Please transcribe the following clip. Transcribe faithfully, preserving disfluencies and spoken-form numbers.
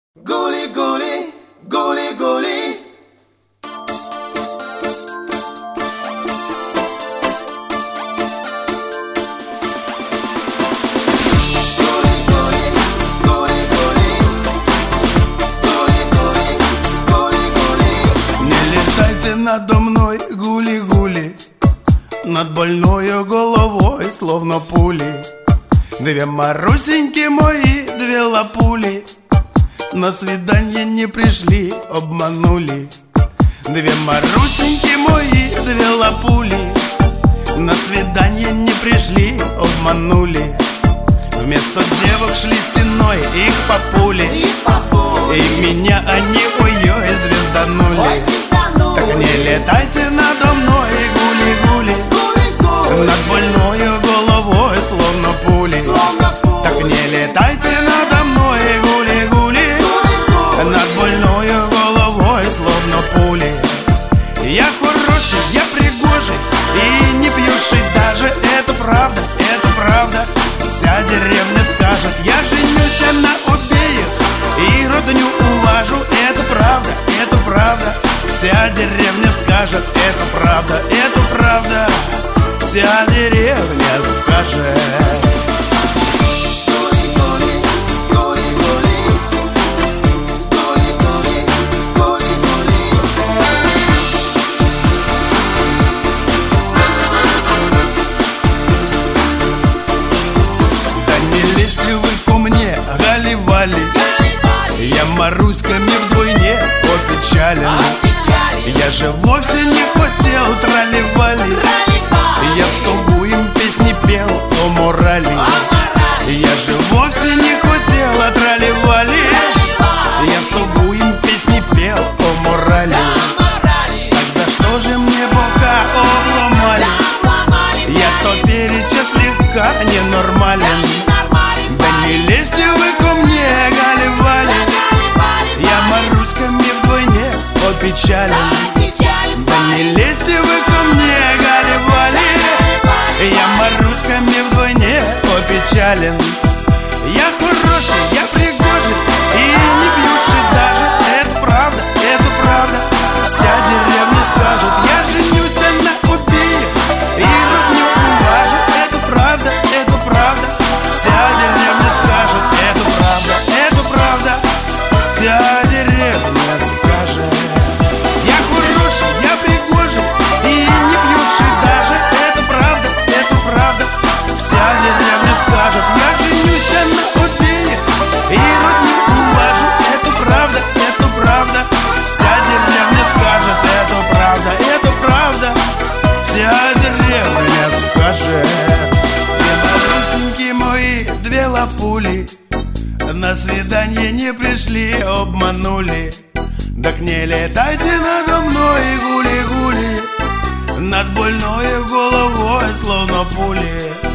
Гули-гули, гули-гули. Не летайте надо мной, гули-гули, над больною головой, словно пули. Две Марусеньки мои, две лапули, на свидание не пришли, обманули. Две Марусеньки мои, две лапули, на свидание не пришли, обманули. Вместо девок шли стеной их папули, и меня они, ой-ой, звезданули. Так не летайте надо мной, гули-гули, над больною головой, словно пули. Так не летайте надо мной, гули-гули, над больною головой, словно пули. Я хороший, я пригожий и не пьющий даже, это правда, это правда. Вся деревня скажет, я женюсь на обеих и родню уважу, это правда, это правда. Вся деревня скажет, это правда, это правда. Вся деревня скажет. Я Маруськами вдвойне опечален. Я же вовсе не хотел трали-вали, я в столбу им песни пел о морали. Я же вовсе не хотел трали-вали, я в столбу им песни пел о морали. Тогда что же мне бока обломали? Я то переча слегка ненормален. Да не лезьте вы ко мне, гали-вали, я Маруськами вдвойне опечален. Да не лезьте вы ко мне, гали-вали, я Маруськами вдвойне опечален. Я хороший, я пригожий и не пьющий даже, это правда, это правда. Вся деревня скажет, я женюсь на обеих и родню уважу, это правда, это правда. Вся деревня скажет, это правда, это правда. Вся деревня скажет. Я хороший, я пригожий и не пьющий даже, это правда, это правда. Вся деревня скажет, я женюсь на обеих и родню уважу, это правда, это правда. Вся деревня скажет, это правда, это правда. Вся деревня скажет. Две Марусеньки мои, две лапули, на свидание не пришли, обманули. Так не летайте надо мной, гули-гули, над больною головой, словно пули.